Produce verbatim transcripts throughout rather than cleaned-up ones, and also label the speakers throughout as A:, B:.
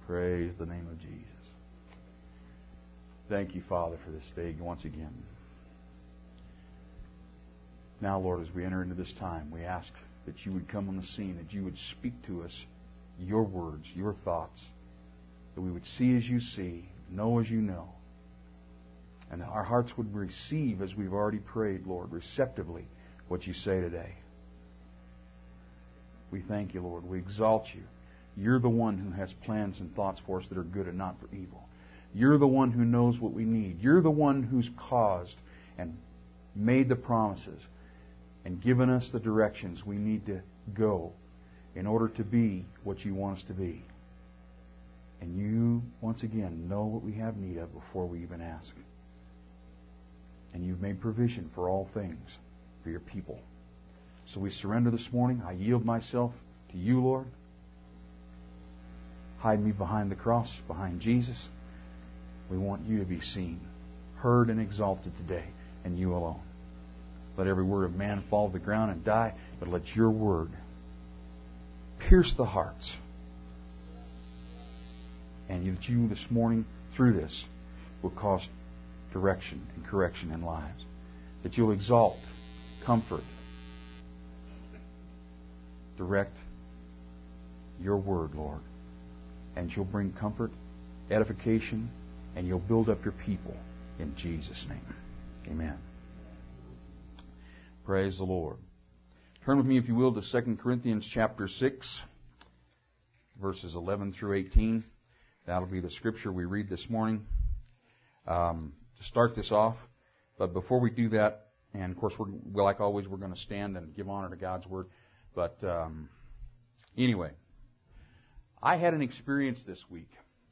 A: Praise the name of Jesus. Thank you, Father, for this day once again. Now, Lord, as we enter into this time, we ask that you would come on the scene, that you would speak to us your words, your thoughts, that we would see as you see, know as you know, and that our hearts would receive, as we've already prayed, Lord, receptively what you say today. We thank you, Lord. We exalt you. You're the one who has plans and thoughts for us that are good and not for evil. You're the one who knows what we need. You're the one who's caused and made the promises and given us the directions we need to go in order to be what you want us to be. And you, once again, know what we have need of before we even ask. And you've made provision for all things for your people. So we surrender this morning. I yield myself to you, Lord. Hide me behind the cross, behind Jesus. We want you to be seen, heard, and exalted today, and you alone. Let every word of man fall to the ground and die, but let your word pierce the hearts. And that you this morning, through this, will cause direction and correction in lives. That you'll exalt, comfort, direct your word, Lord. And you'll bring comfort, edification, and you'll build up your people in Jesus' name. Amen. Praise the Lord. Turn with me, if you will, to Second Corinthians chapter six, verses eleven through eighteen. That'll be the scripture we read this morning um, to start this off. But before we do that, and of course, we're, well, like always, we're going to stand and give honor to God's Word. But um, anyway, I had an experience this week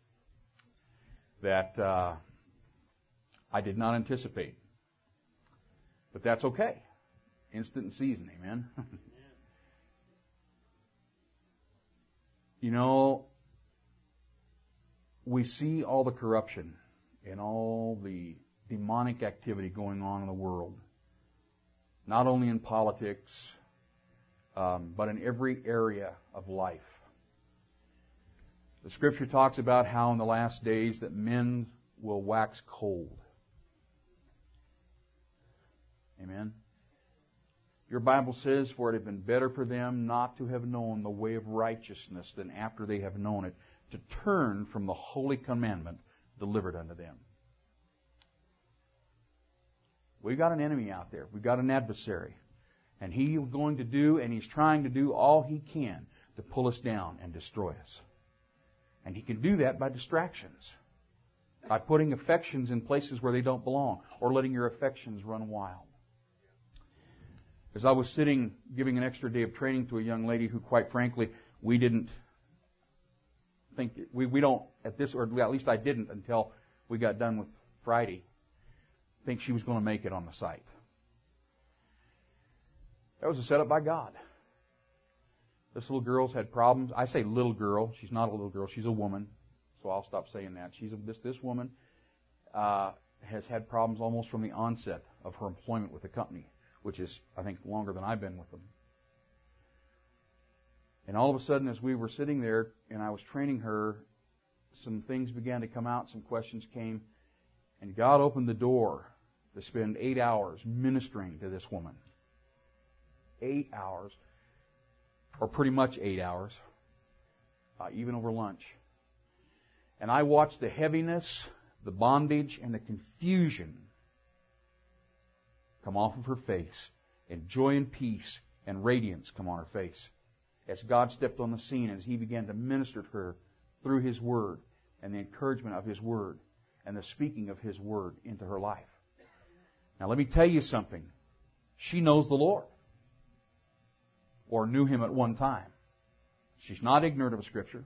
A: that uh, I did not anticipate. But that's okay. Instant in season, amen? You know, we see all the corruption and all the demonic activity going on in the world. Not only in politics, um, but in every area of life. The Scripture talks about how in the last days that men will wax cold. Amen? Your Bible says, for it had been better for them not to have known the way of righteousness than after they have known it, to turn from the holy commandment delivered unto them. We've got an enemy out there. We've got an adversary. And he's going to do, and he's trying to do all he can to pull us down and destroy us. And he can do that by distractions. By putting affections in places where they don't belong. Or letting your affections run wild. As I was sitting giving an extra day of training to a young lady who, quite frankly, we didn't think, we, we don't, at this, or at least I didn't until we got done with Friday, think she was going to make it on the site. That was a setup by God. This little girl's had problems. I say little girl. She's not a little girl. She's a woman. So I'll stop saying that. She's a, this this woman uh, has had problems almost from the onset of her employment with the company, which is, I think, longer than I've been with them. And all of a sudden, as we were sitting there and I was training her, some things began to come out, some questions came, and God opened the door to spend eight hours ministering to this woman. Eight hours, or pretty much eight hours, uh, even over lunch. And I watched the heaviness, the bondage, and the confusion come off of her face, and joy and peace and radiance come on her face as God stepped on the scene, as He began to minister to her through His Word and the encouragement of His Word and the speaking of His Word into her life. Now let me tell you something. She knows the Lord, or knew Him at one time. She's not ignorant of Scripture.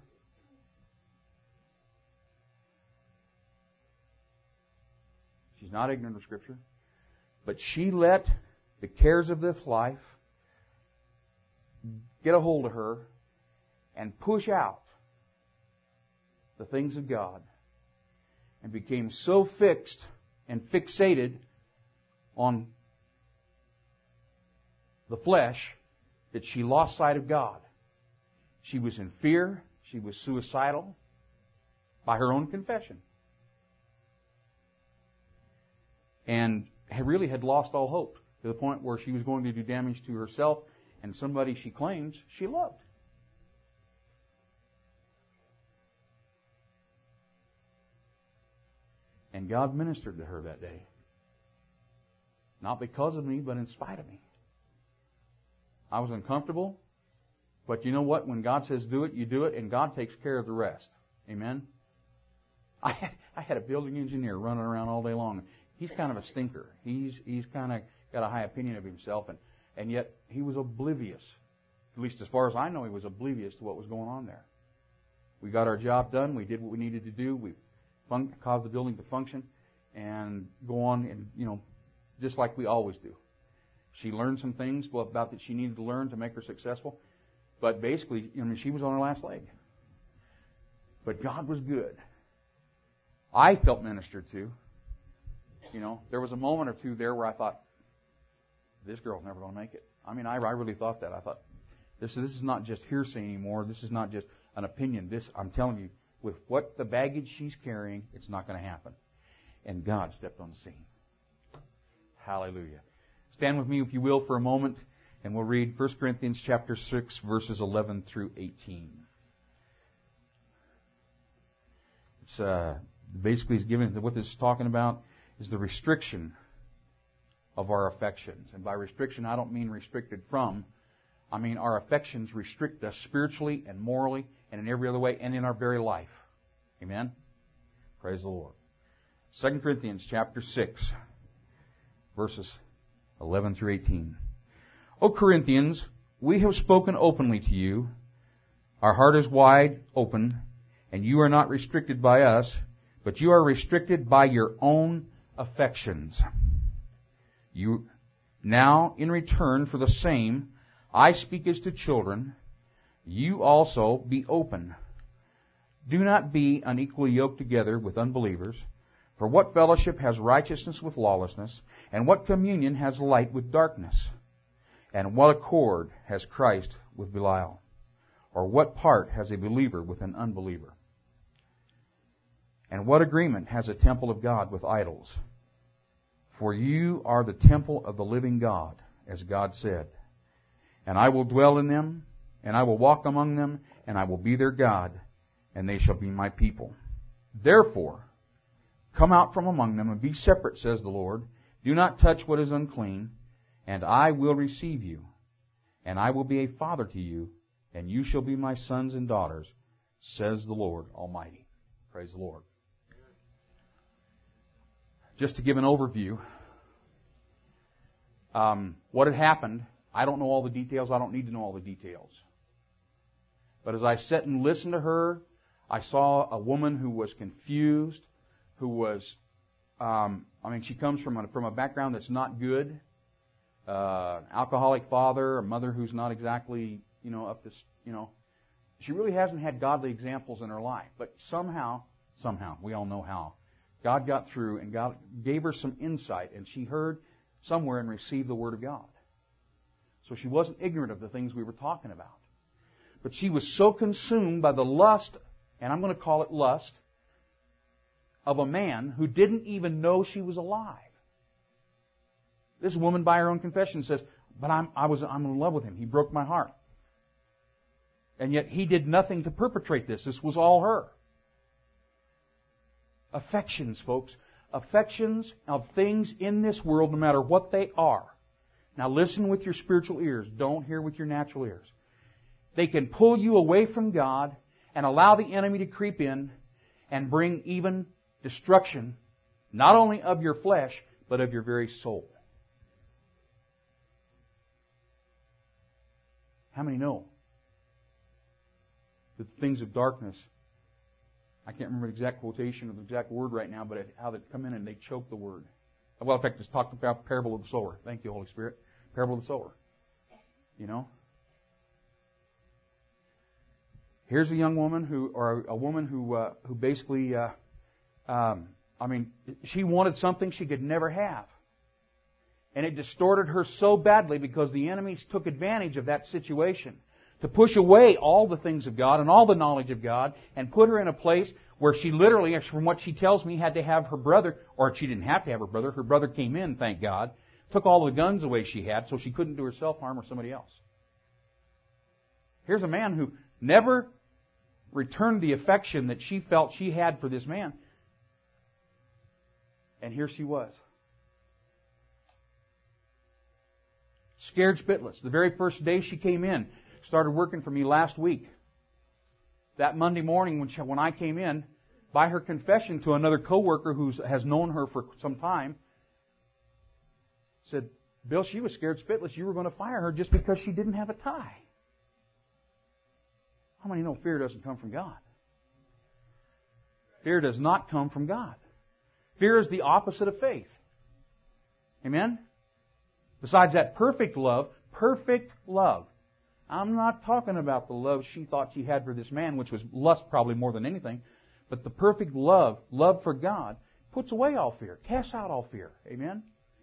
A: She's not ignorant of Scripture. But she let the cares of this life get a hold of her and push out the things of God, and became so fixed and fixated on the flesh that she lost sight of God. She was in fear. She was suicidal. by her own confession. And had really had lost all hope to the point where she was going to do damage to herself and somebody she claims she loved. And God ministered to her that day. Not because of me, but in spite of me. I was uncomfortable, but you know what? When God says do it, you do it, and God takes care of the rest. Amen? I had, I had a building engineer running around all day long. He's kind of a stinker. He's he's kind of got a high opinion of himself, and, and yet he was oblivious. At least as far as I know, he was oblivious to what was going on there. We got our job done. We did what we needed to do. We fun- caused the building to function and go on, and you know, just like we always do. She learned some things about that she needed to learn to make her successful, but basically, I mean, she was on her last leg. But God was good. I felt ministered to. You know, there was a moment or two there where I thought, this girl's never going to make it. I mean, I, I really thought that. I thought, this, this is not just hearsay anymore. This is not just an opinion. This, I'm telling you, with what the baggage she's carrying, it's not going to happen. And God stepped on the scene. Hallelujah. Stand with me, if you will, for a moment, and we'll read First Corinthians chapter six, verses eleven through eighteen. It's uh, basically is given what this is talking about is the restriction of our affections. And by restriction, I don't mean restricted from. I mean our affections restrict us spiritually and morally and in every other way and in our very life. Amen? Praise the Lord. Second Corinthians chapter six, verses eleven through eighteen. O Corinthians, we have spoken openly to you. Our heart is wide open, and you are not restricted by us, but you are restricted by your own affections. You now, in return for the same, I speak as to children, you also be open. Do not be unequally yoked together with unbelievers. For what fellowship has righteousness with lawlessness? And what communion has light with darkness? And what accord has Christ with Belial? Or what part has a believer with an unbeliever? And what agreement has a temple of God with idols? For you are the temple of the living God, as God said. And I will dwell in them, and I will walk among them, and I will be their God, and they shall be my people. Therefore, come out from among them and be separate, says the Lord. Do not touch what is unclean, and I will receive you. And I will be a father to you, and you shall be my sons and daughters, says the Lord Almighty. Praise the Lord. Just to give an overview, um, what had happened, I don't know all the details. I don't need to know all the details. But as I sat and listened to her, I saw a woman who was confused, who was, um, I mean, she comes from a, from a background that's not good. Uh, alcoholic father, a mother who's not exactly, you know, up to, you know, she really hasn't had godly examples in her life. But somehow, somehow, we all know how, God got through and God gave her some insight, and she heard somewhere and received the Word of God. So she wasn't ignorant of the things we were talking about. But she was so consumed by the lust, and I'm going to call it lust, of a man who didn't even know she was alive. This woman, by her own confession, says, but I'm, I was, I'm in love with him. He broke my heart. And yet he did nothing to perpetrate this. This was all her. Affections, folks. Affections of things in this world, no matter what they are. Now listen with your spiritual ears. Don't hear with your natural ears. They can pull you away from God and allow the enemy to creep in and bring even destruction, not only of your flesh, but of your very soul. How many know that the things of darkness, I can't remember the exact quotation of the exact word right now, but how they come in and they choke the word. Well, in fact, let's talk about parable of the sower. Thank you, Holy Spirit. Parable of the sower. You know? Here's a young woman who, or a woman who, uh, who basically, uh, um, I mean, she wanted something she could never have. And it distorted her so badly because the enemies took advantage of that situation to push away all the things of God and all the knowledge of God and put her in a place where she literally, from what she tells me, had to have her brother, or she didn't have to have her brother, her brother came in, thank God, took all the guns away she had so she couldn't do herself harm or somebody else. Here's a man who never returned the affection that she felt she had for this man. And here she was. Scared spitless. The very first day she came in, started working for me last week. That Monday morning when she, when I came in, by her confession to another coworker who has known her for some time, said, Bill, she was scared spitless. You were going to fire her just because she didn't have a tie. How many know fear doesn't come from God? Fear does not come from God. Fear is the opposite of faith. Amen? Besides that, perfect love, perfect love. I'm not talking about the love she thought she had for this man, which was lust probably more than anything, but the perfect love, love for God, puts away all fear, casts out all fear. Amen?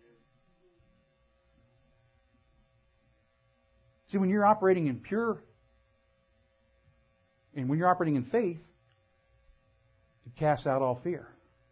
A: See, when you're operating in pure, and when you're operating in faith, it casts out all fear.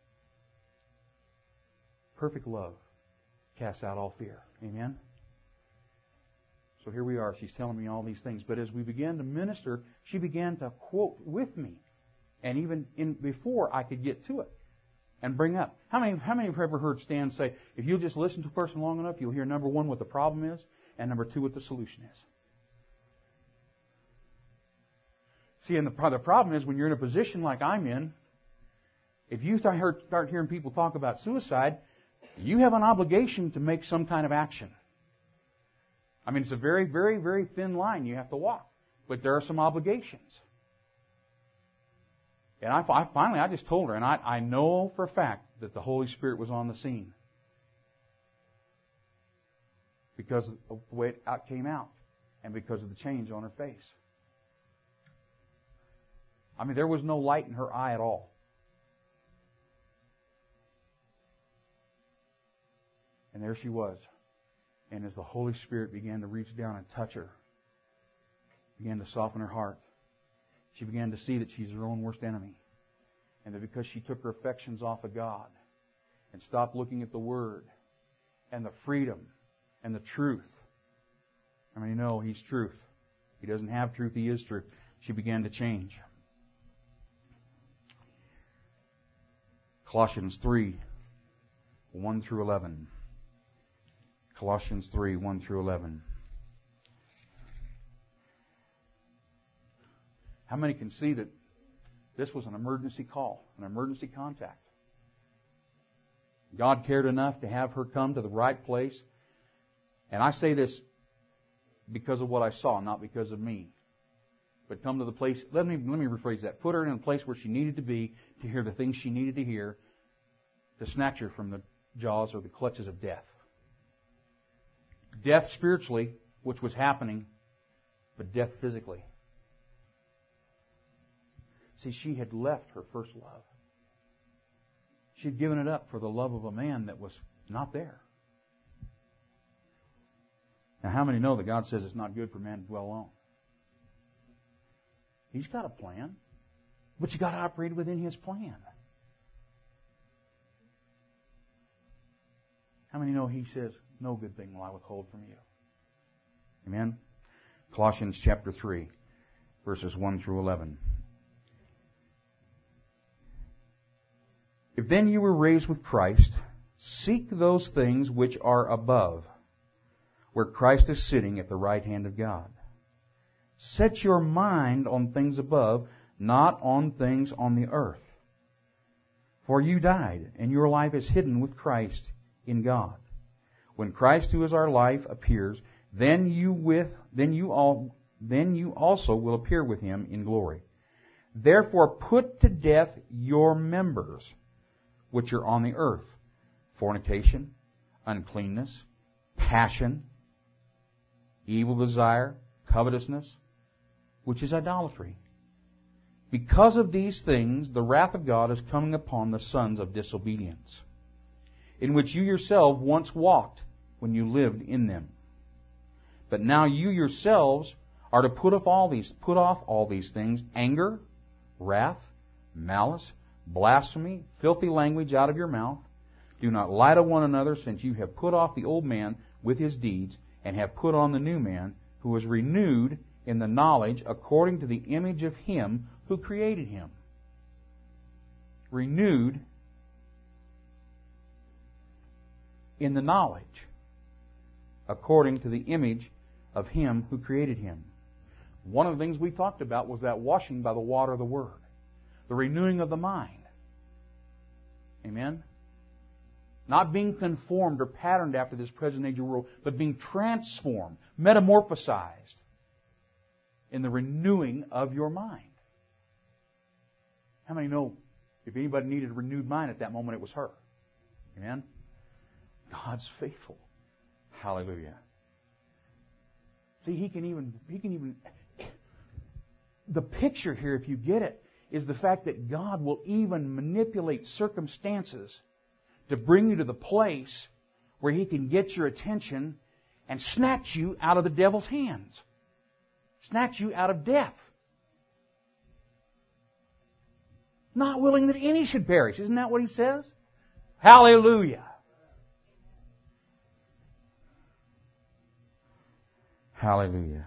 A: Perfect love casts out all fear. Amen? So here we are. She's telling me all these things. But as we began to minister, she began to quote with me. And even in before I could get to it and bring up. How many, how many have ever heard Stan say, if you'll just listen to a person long enough, you'll hear, number one, what the problem is, and number two, what the solution is. See, and the, the problem is when you're in a position like I'm in, if you start, heard, start hearing people talk about suicide, you have an obligation to make some kind of action. I mean, it's a very, very, very thin line you have to walk. But there are some obligations. And I, I finally, I just told her, and I, I know for a fact that the Holy Spirit was on the scene. Because of the way it out came out. And because of the change on her face. I mean, there was no light in her eye at all. And there she was. And as the Holy Spirit began to reach down and touch her, began to soften her heart, she began to see that she's her own worst enemy. And that because she took her affections off of God and stopped looking at the Word and the freedom and the truth. I mean, you know, He's truth. He doesn't have truth, He is truth. She began to change. Colossians three, one through eleven. Colossians three, one through eleven. How many can see that this was an emergency call, an emergency contact? God cared enough to have her come to the right place. And I say this because of what I saw, not because of me. But come to the place, let me, let me rephrase that. Put her in a place where she needed to be to hear the things she needed to hear to snatch her from the jaws or the clutches of death. Death spiritually, which was happening, but death physically. See, she had left her first love. She'd given it up for the love of a man that was not there. Now, how many know that God says it's not good for man to dwell alone? He's got a plan, but you got to operate within His plan. How many know He says, no good thing will I withhold from you? Amen? Colossians chapter three, verses one through eleven. If then you were raised with Christ, seek those things which are above, where Christ is sitting at the right hand of God. Set your mind on things above, not on things on the earth. For you died, and your life is hidden with Christ in God. When Christ, who is our life, appears, then you with then you all then you also will appear with Him in glory. Therefore put to death your members, which are on the earth: fornication, uncleanness, passion, evil desire, covetousness, which is idolatry. Because of these things, the wrath of God is coming upon the sons of disobedience, in which you yourself once walked when you lived in them. But now you yourselves are to put off all these, put off all these things: anger, wrath, malice, blasphemy, filthy language out of your mouth. Do not lie to one another, since you have put off the old man with his deeds, and have put on the new man, who is renewed in the knowledge according to the image of Him who created him. Renewed in the knowledge according to the image of Him who created him. One of the things we talked about was that washing by the water of the Word. The renewing of the mind. Amen? Not being conformed or patterned after this present age world, but being transformed, metamorphosized in the renewing of your mind. How many know if anybody needed a renewed mind at that moment, it was her? Amen? God's faithful. Hallelujah. See, He can even, He can even, the picture here, if you get it, is the fact that God will even manipulate circumstances to bring you to the place where He can get your attention and snatch you out of the devil's hands. Snatch you out of death. Not willing that any should perish. Isn't that what He says? Hallelujah. Hallelujah.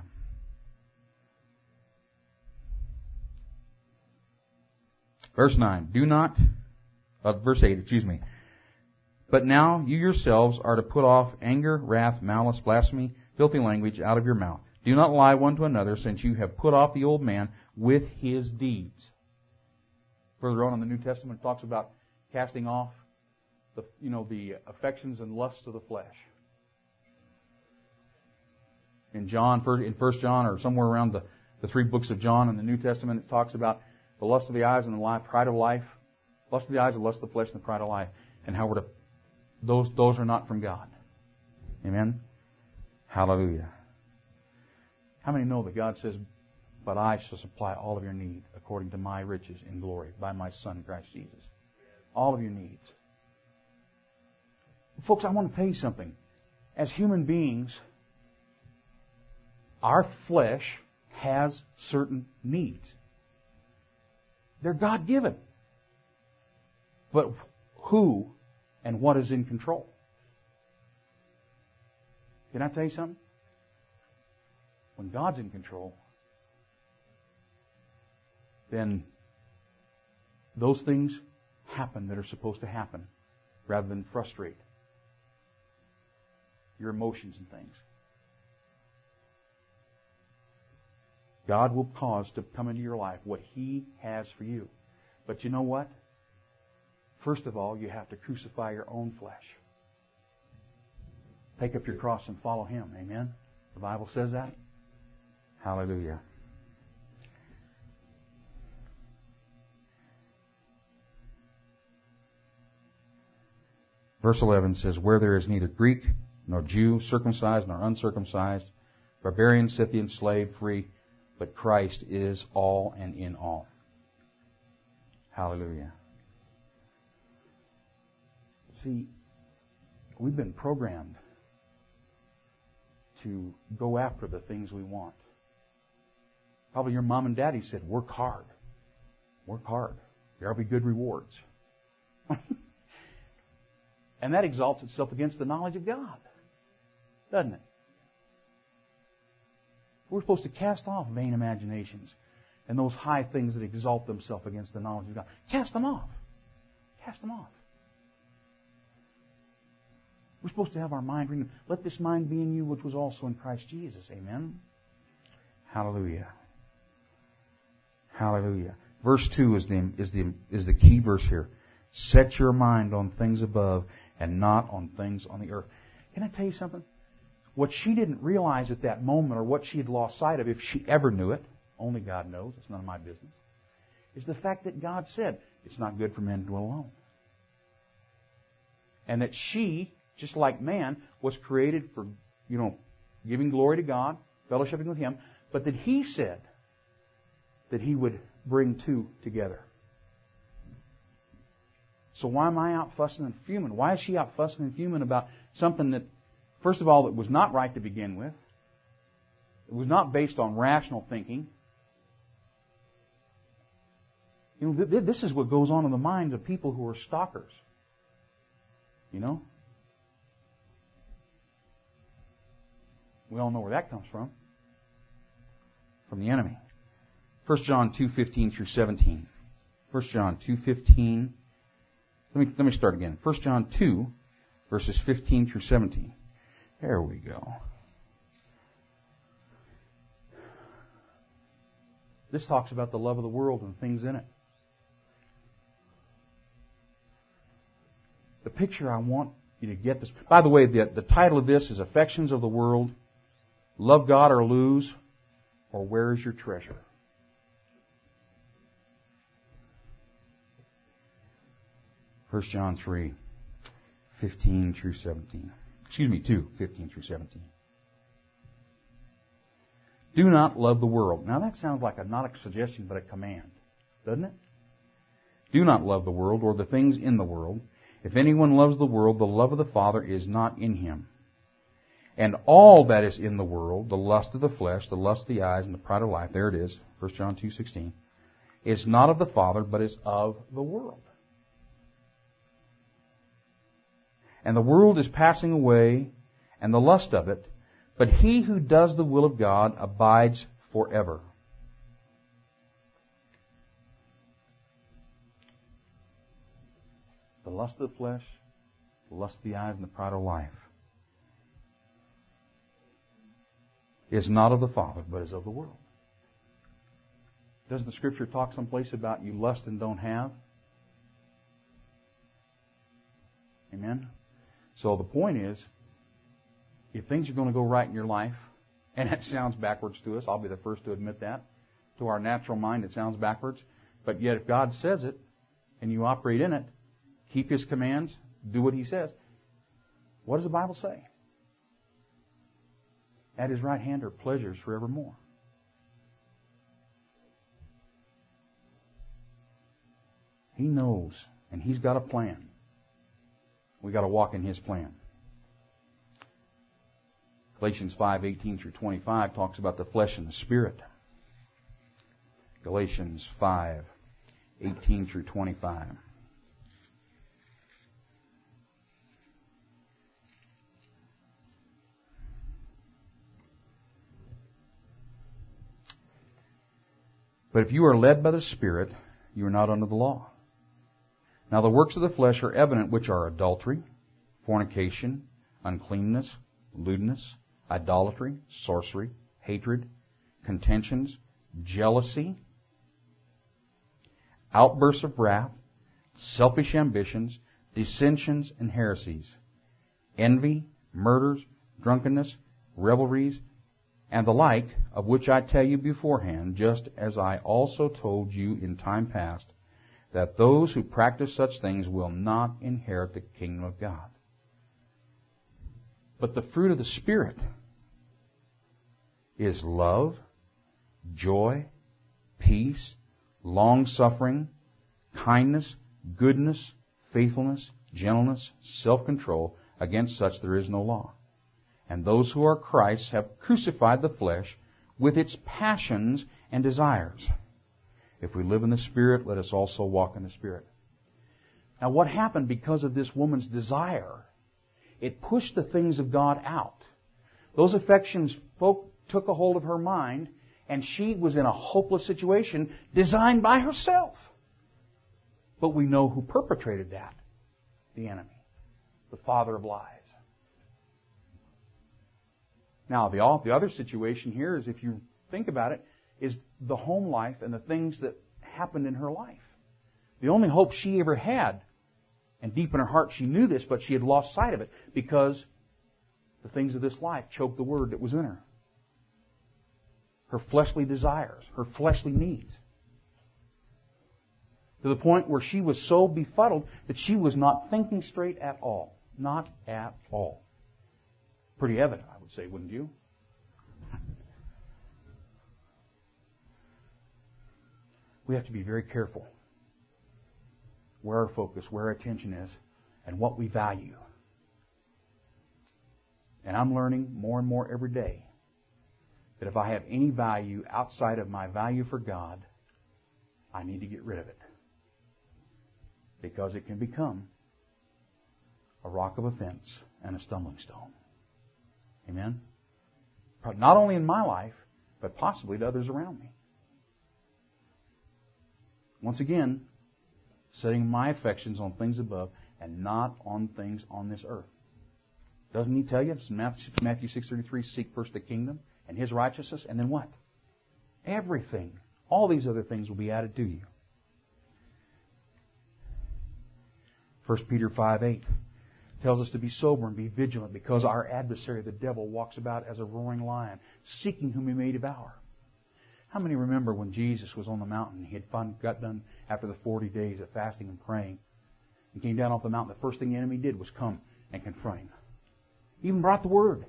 A: Verse nine. Do not, uh, verse eight, excuse me. But now you yourselves are to put off anger, wrath, malice, blasphemy, filthy language out of your mouth. Do not lie one to another, since you have put off the old man with his deeds. Further on in the New Testament, it talks about casting off the, you know, the affections and lusts of the flesh. In John, in First John, or somewhere around the, the three books of John in the New Testament, it talks about the lust of the eyes and the life, pride of life, lust of the eyes, the lust of the flesh, and the pride of life, and how we're to, those those are not from God. Amen. Hallelujah. How many know that God says, "But I shall supply all of your need according to my riches in glory by my Son Christ Jesus"? All of your needs. Folks, I want to tell you something. As human beings, our flesh has certain needs. They're God-given. But who and what is in control? Can I tell you something? When God's in control, then those things happen that are supposed to happen rather than frustrate your emotions and things. God will cause to come into your life what He has for you. But you know what? First of all, you have to crucify your own flesh. Take up your cross and follow Him. Amen? The Bible says that. Hallelujah. Verse eleven says, "Where there is neither Greek nor Jew, circumcised nor uncircumcised, barbarian, Scythian, slave, free, but Christ is all and in all." Hallelujah. See, we've been programmed to go after the things we want. Probably your mom and daddy said, "Work hard. Work hard. There'll be good rewards." And that exalts itself against the knowledge of God, doesn't it? We're supposed to cast off vain imaginations and those high things that exalt themselves against the knowledge of God. Cast them off. Cast them off. We're supposed to have our mind renewed. Let this mind be in you which was also in Christ Jesus. Amen? Hallelujah. Hallelujah. Verse two is the, is the, is the key verse here. Set your mind on things above and not on things on the earth. Can I tell you something? What she didn't realize at that moment, or what she had lost sight of, if she ever knew it, only God knows, it's none of my business, is the fact that God said, it's not good for men to dwell alone. And that she, just like man, was created for, you know, giving glory to God, fellowshipping with Him, but that He said that He would bring two together. So why am I out fussing and fuming? Why is she out fussing and fuming about something that, first of all, that was not right to begin with? It was not based on rational thinking. You know, th- this is what goes on in the minds of people who are stalkers. You know? We all know where that comes from. From the enemy. First John two fifteen through seventeen. First John two fifteen. Let me let me start again. First John two, verses fifteen through seventeen. There we go. This talks about the love of the world and things in it. The picture I want you to get this. By the way, the, the title of this is Affections of the World, Love God or Lose, or Where is Your Treasure? First John three, fifteen through seventeen. Excuse me, two, fifteen through seventeen. Do not love the world. Now that sounds like a, not a suggestion, but a command, doesn't it? Do not love the world or the things in the world. If anyone loves the world, the love of the Father is not in him. And all that is in the world, the lust of the flesh, the lust of the eyes, and the pride of life, there it is, First John two sixteen, is not of the Father, but is of the world. And the world is passing away, and the lust of it, but he who does the will of God abides forever. The lust of the flesh, the lust of the eyes, and the pride of life is not of the Father, but is of the world. Doesn't the Scripture talk someplace about you lust and don't have? Amen? So the point is, if things are going to go right in your life, and that sounds backwards to us, I'll be the first to admit that. To our natural mind, it sounds backwards. But yet if God says it, and you operate in it, keep His commands, do what He says, what does the Bible say? At His right hand are pleasures forevermore. He knows, and He's got a plan. We've got to walk in His plan. Galatians five eighteen through twenty-five talks about the flesh and the spirit. Galatians five eighteen through twenty-five. But if you are led by the Spirit, you are not under the law. Now the works of the flesh are evident, which are adultery, fornication, uncleanness, lewdness, idolatry, sorcery, hatred, contentions, jealousy, outbursts of wrath, selfish ambitions, dissensions and heresies, envy, murders, drunkenness, revelries, and the like, of which I tell you beforehand, just as I also told you in time past, that those who practice such things will not inherit the kingdom of God. But the fruit of the Spirit is love, joy, peace, long-suffering, kindness, goodness, faithfulness, gentleness, self-control. Against such there is no law. And those who are Christ's have crucified the flesh with its passions and desires. If we live in the Spirit, let us also walk in the Spirit. Now what happened because of this woman's desire? It pushed the things of God out. Those affections folk took a hold of her mind, and she was in a hopeless situation designed by herself. But we know who perpetrated that. The enemy. The father of lies. Now, the, the other situation here is, if you think about it, is the home life and the things that happened in her life. The only hope she ever had, and deep in her heart she knew this, but she had lost sight of it because the things of this life choked the word that was in her. Her fleshly desires, her fleshly needs. To the point where she was so befuddled that she was not thinking straight at all. Not at all. Pretty evident, I would say, wouldn't you? We have to be very careful where our focus, where our attention is, and what we value. And I'm learning more and more every day that if I have any value outside of my value for God, I need to get rid of it. Because it can become a rock of offense and a stumbling stone. Amen? Not only in my life, but possibly to others around me. Once again, setting my affections on things above and not on things on this earth. Doesn't He tell you? It's Matthew six thirty-three, seek first the kingdom and His righteousness, and then what? Everything. All these other things will be added to you. First Peter five eight tells us to be sober and be vigilant because our adversary, the devil, walks about as a roaring lion, seeking whom he may devour. How many remember when Jesus was on the mountain? He had fun, got done after the forty days of fasting and praying. He came down off the mountain. The first thing the enemy did was come and confront Him. He even brought the Word.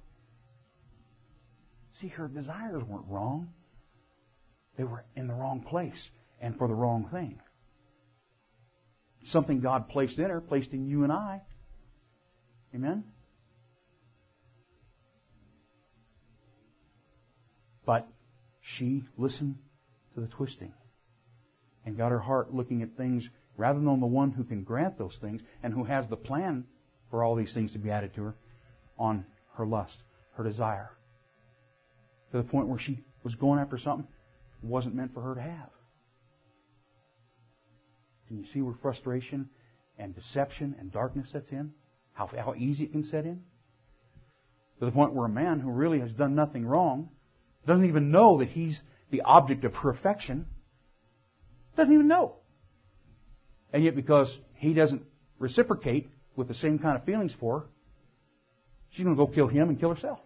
A: See, her desires weren't wrong. They were in the wrong place and for the wrong thing. Something God placed in her, placed in you and I. Amen? But she listened to the twisting and got her heart looking at things rather than on the one who can grant those things and who has the plan for all these things to be added to her, on her lust, her desire. To the point where she was going after something it wasn't meant for her to have. Can you see where frustration and deception and darkness sets in? How, how easy it can set in? To the point where a man who really has done nothing wrong doesn't even know that he's the object of her affection. Doesn't even know. And yet because he doesn't reciprocate with the same kind of feelings for her, she's going to go kill him and kill herself.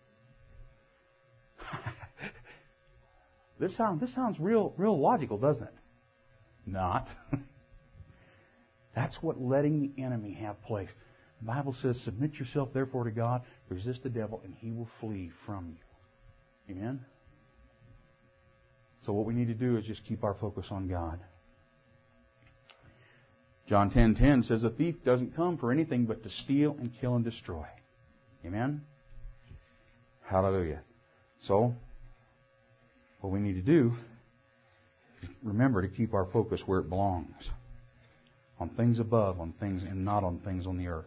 A: This sounds this sounds real real logical, doesn't it? Not. That's what letting the enemy have place. The Bible says, submit yourself therefore to God, resist the devil, and he will flee from you. Amen? So what we need to do is just keep our focus on God. John ten ten says, a thief doesn't come for anything but to steal and kill and destroy. Amen? Hallelujah. So, what we need to do is remember to keep our focus where it belongs. On things above, on things and not on things on the earth.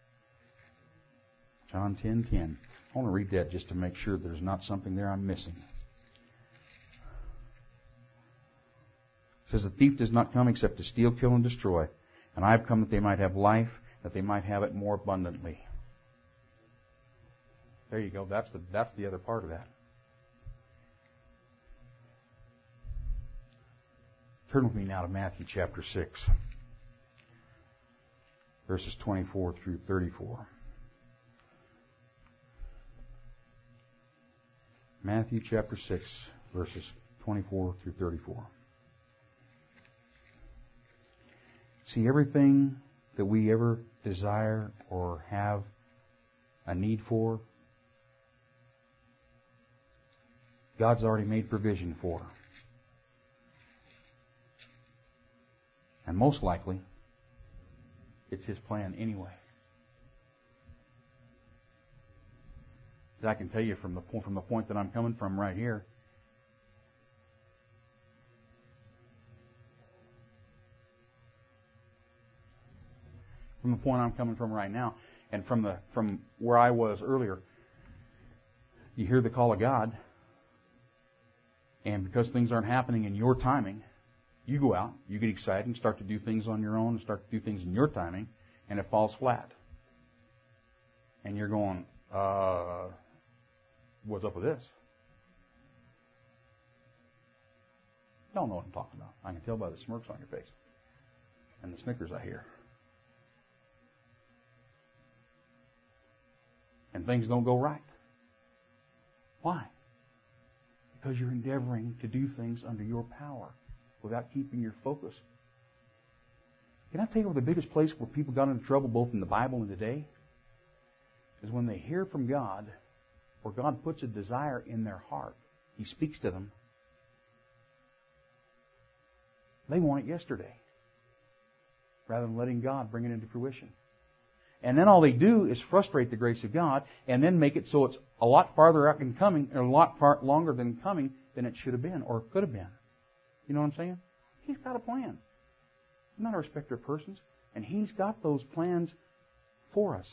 A: John ten ten. I want to read that just to make sure there's not something there I'm missing. It says, the thief does not come except to steal, kill, and destroy. And I have come that they might have life, that they might have it more abundantly. There you go. That's the, that's the other part of that. Turn with me now to Matthew chapter six. Verses twenty-four through thirty-four. Matthew chapter six, verses twenty-four through thirty-four. See, everything that we ever desire or have a need for, God's already made provision for. And most likely, it's His plan anyway. So I can tell you from the point, from the point that I'm coming from right here, from the point I'm coming from right now, and from the from where I was earlier, you hear the call of God, and because things aren't happening in your timing, you go out, you get excited, and start to do things on your own, and start to do things in your timing, and it falls flat. And you're going, uh, what's up with this? Don't know what I'm talking about. I can tell by the smirks on your face and the snickers I hear. And things don't go right. Why? Because you're endeavoring to do things under your power without keeping your focus. Can I tell you where the biggest place where people got into trouble both in the Bible and today? Is when they hear from God, or God puts a desire in their heart. He speaks to them. They want it yesterday, rather than letting God bring it into fruition. And then all they do is frustrate the grace of God and then make it so it's a lot farther out in coming, or a lot far longer than coming than it should have been or could have been. You know what I'm saying? He's got a plan. He's not a respecter of persons. And He's got those plans for us.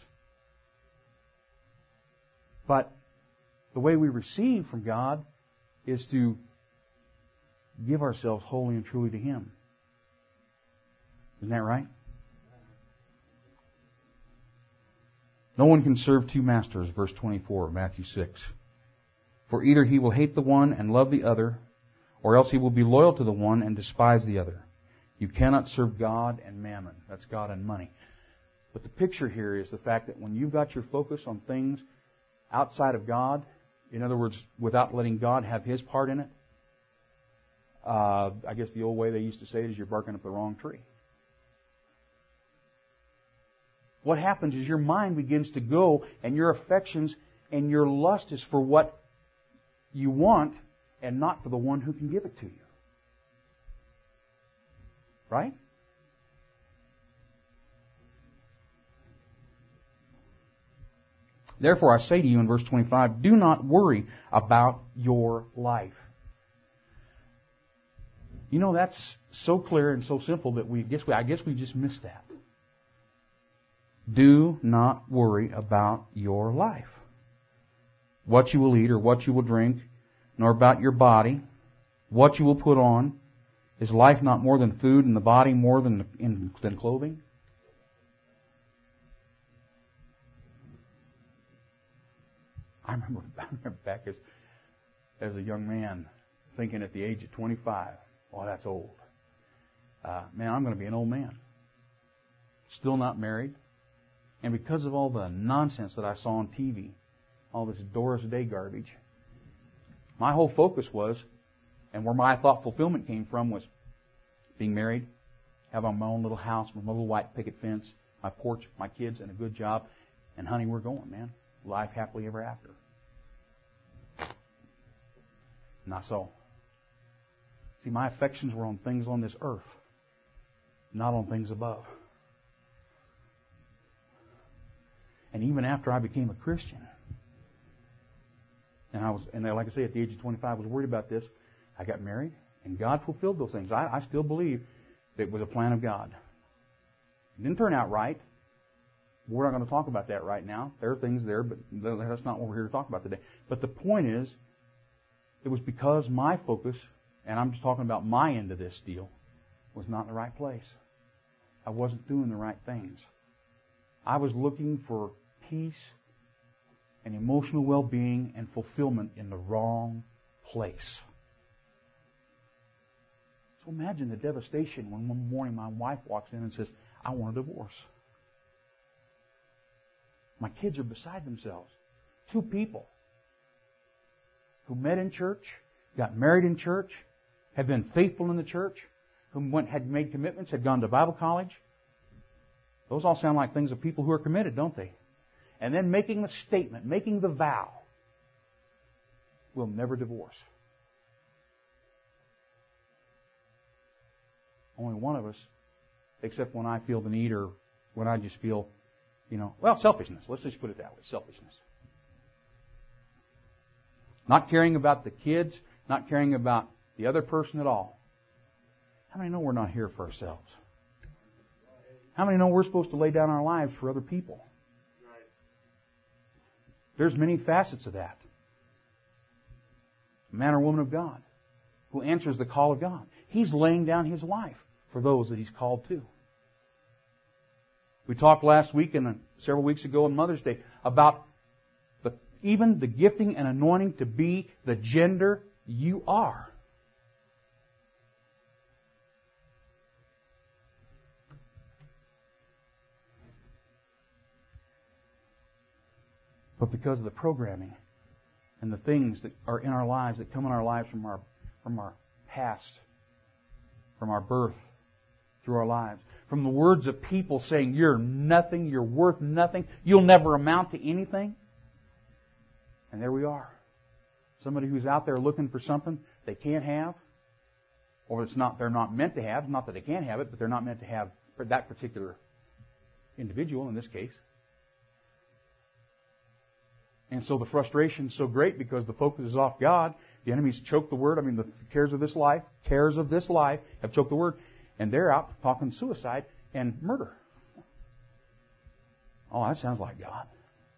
A: But the way we receive from God is to give ourselves wholly and truly to Him. Isn't that right? No one can serve two masters, verse twenty-four of Matthew six. For either he will hate the one and love the other, or else he will be loyal to the one and despise the other. You cannot serve God and mammon. That's God and money. But the picture here is the fact that when you've got your focus on things outside of God, in other words, without letting God have His part in it, uh, I guess the old way they used to say it is you're barking up the wrong tree. What happens is your mind begins to go, and your affections and your lust is for what you want and not for the one who can give it to you. Right? Therefore, I say to you in verse twenty-five, do not worry about your life. You know, that's so clear and so simple that we guess we, I guess we just missed that. Do not worry about your life. What you will eat or what you will drink, nor about your body, what you will put on. Is life not more than food, and the body more than, in, than clothing? I remember, I remember back as, as a young man thinking at the age of twenty-five, oh, that's old. Uh, man, I'm going to be an old man. Still not married. And because of all the nonsense that I saw on T V, all this Doris Day garbage, my whole focus was, and where my thought fulfillment came from, was being married, having my own little house, my little white picket fence, my porch, my kids, and a good job. And honey, we're going, man. Life happily ever after. Not so. See, my affections were on things on this earth, not on things above. And even after I became a Christian, and I was, and like I say, at the age of twenty-five, I was worried about this. I got married, and God fulfilled those things. I, I still believe that it was a plan of God. It didn't turn out right. We're not going to talk about that right now. There are things there, but that's not what we're here to talk about today. But the point is, it was because my focus, and I'm just talking about my end of this deal, was not in the right place. I wasn't doing the right things. I was looking for peace and emotional well-being and fulfillment in the wrong place. So imagine the devastation when one morning my wife walks in and says, I want a divorce. My kids are beside themselves. Two people who met in church, got married in church, had been faithful in the church, who went, had made commitments, had gone to Bible college. Those all sound like things of people who are committed, don't they? And then making the statement, making the vow, we'll never divorce. Only one of us, except when I feel the need or when I just feel, you know, well, selfishness. Let's just put it that way, selfishness. Not caring about the kids, not caring about the other person at all. How many know we're not here for ourselves? How many know we're supposed to lay down our lives for other people? There's many facets of that. A man or woman of God who answers the call of God. He's laying down his life for those that he's called to. We talked last week and several weeks ago on Mother's Day about the, even the gifting and anointing to be the gender you are. But because of the programming and the things that are in our lives, that come in our lives from our from our past, from our birth, through our lives, from the words of people saying, you're nothing, you're worth nothing, you'll never amount to anything. And there we are. Somebody who's out there looking for something they can't have, or it's not they're not meant to have. Not that they can't have it, but they're not meant to have for that particular individual in this case. And so the frustration's so great because the focus is off God. The enemy's choked the Word. I mean, the cares of this life, cares of this life have choked the Word. And they're out talking suicide and murder. Oh, that sounds like God.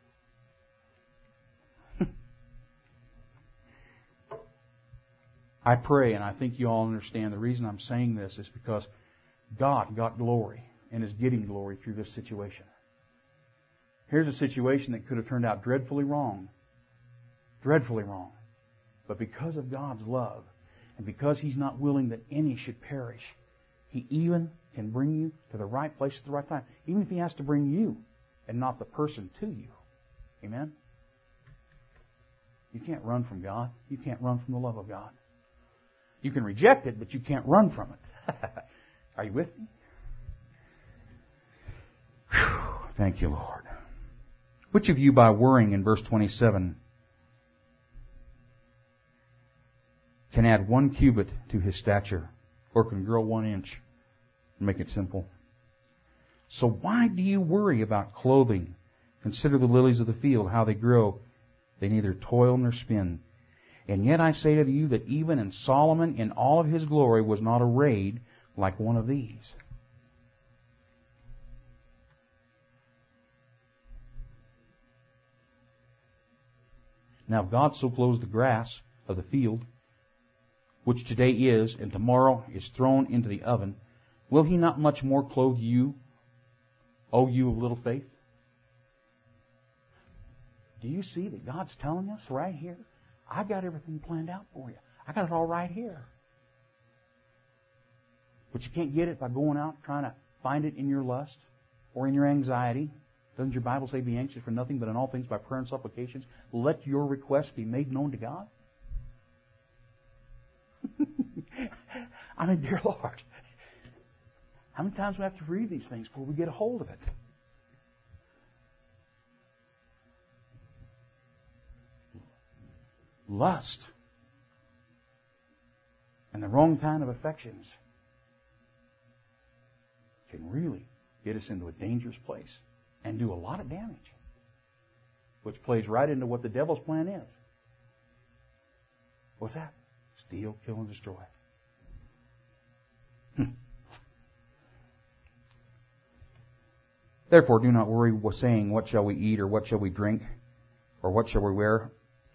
A: I pray, and I think you all understand, the reason I'm saying this is because God got glory and is getting glory through this situation. Here's a situation that could have turned out dreadfully wrong. Dreadfully wrong. But because of God's love, and because He's not willing that any should perish, He even can bring you to the right place at the right time. Even if He has to bring you and not the person to you. Amen? You can't run from God. You can't run from the love of God. You can reject it, but you can't run from it. Are you with me? Whew. Thank you, Lord. Which of you, by worrying in verse twenty-seven, can add one cubit to his stature, or can grow one inch? Make it simple. So why do you worry about clothing? Consider the lilies of the field, how they grow. They neither toil nor spin. And yet I say to you that even in Solomon, in all of his glory, was not arrayed like one of these. Now if God so clothes the grass of the field, which today is, and tomorrow is thrown into the oven, will He not much more clothe you, O you of little faith? Do you see that God's telling us right here, I got everything planned out for you. I got it all right here. But you can't get it by going out trying to find it in your lust or in your anxiety. Doesn't your Bible say, be anxious for nothing, but in all things by prayer and supplications, let your requests be made known to God? I mean, dear Lord, how many times do we have to read these things before we get a hold of it? Lust and the wrong kind of affections can really get us into a dangerous place and do a lot of damage, which plays right into what the devil's plan is. What's that? Steal, kill, and destroy. Hmm. Therefore, do not worry, saying, what shall we eat, or what shall we drink, or what shall we wear?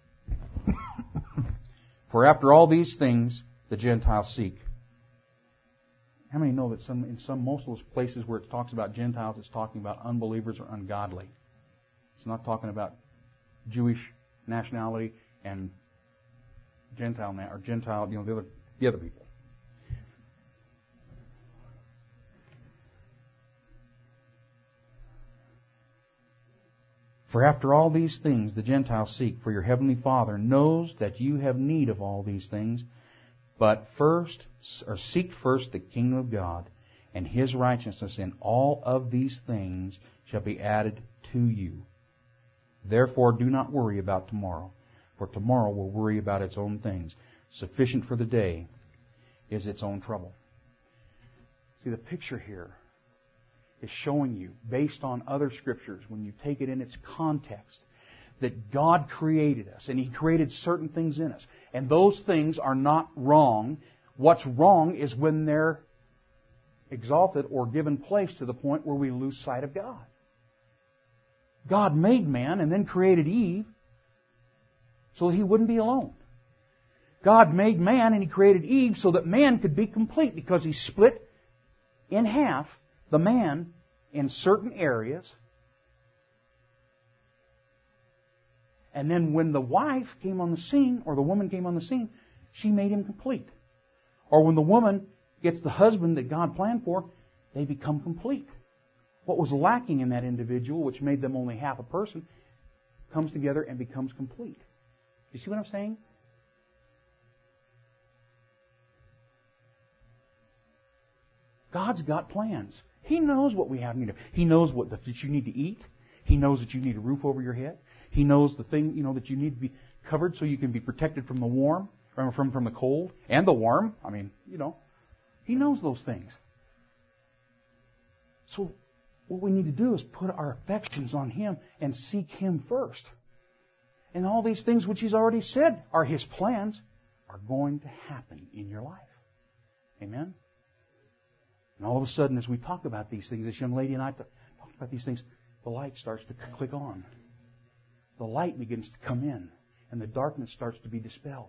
A: For after all these things the Gentiles seek. How many know that some in some most of those places where it talks about Gentiles, it's talking about unbelievers or ungodly? It's not talking about Jewish nationality and Gentile or Gentile, you know, the other the other people. For after all these things the Gentiles seek, for your heavenly Father knows that you have need of all these things. But first, or seek first the kingdom of God and His righteousness, and all of these things shall be added to you. Therefore do not worry about tomorrow, for tomorrow will worry about its own things. Sufficient for the day is its own trouble. See, the picture here is showing you, based on other scriptures, when you take it in its context, that God created us, and He created certain things in us. And those things are not wrong. What's wrong is when they're exalted or given place to the point where we lose sight of God. God made man and then created Eve so that he wouldn't be alone. God made man and He created Eve so that man could be complete, because He split in half the man in certain areas. And then when the wife came on the scene, or the woman came on the scene, she made him complete. Or when the woman gets the husband that God planned for, they become complete. What was lacking in that individual, which made them only half a person, comes together and becomes complete. You see what I'm saying? God's got plans. He knows what we have need of. He knows what that you need to eat. He knows that you need a roof over your head. He knows the thing, you know, that you need to be covered so you can be protected from the warm, from, from, from the cold and the warm. I mean, you know, He knows those things. So what we need to do is put our affections on Him and seek Him first. And all these things which He's already said are His plans are going to happen in your life. Amen? And all of a sudden, as we talk about these things, this young lady and I talk about these things, the light starts to click on. The light begins to come in, and the darkness starts to be dispelled.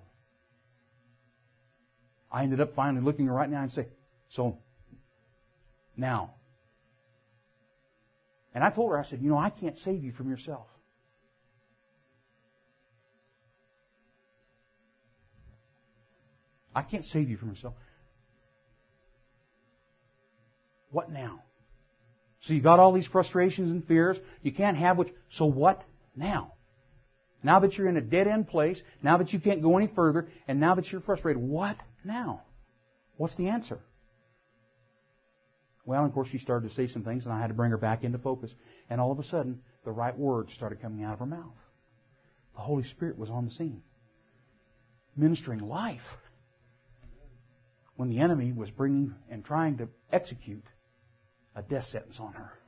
A: I ended up finally looking her right now and say, so, now. And I told her, I said, you know, I can't save you from yourself. I can't save you from yourself. What now? So you got all these frustrations and fears. You can't have which. So what now? Now that you're in a dead-end place, now that you can't go any further, and now that you're frustrated, what now? What's the answer? Well, of course, she started to say some things, and I had to bring her back into focus. And all of a sudden, the right words started coming out of her mouth. The Holy Spirit was on the scene, ministering life, when the enemy was bringing and trying to execute a death sentence on her.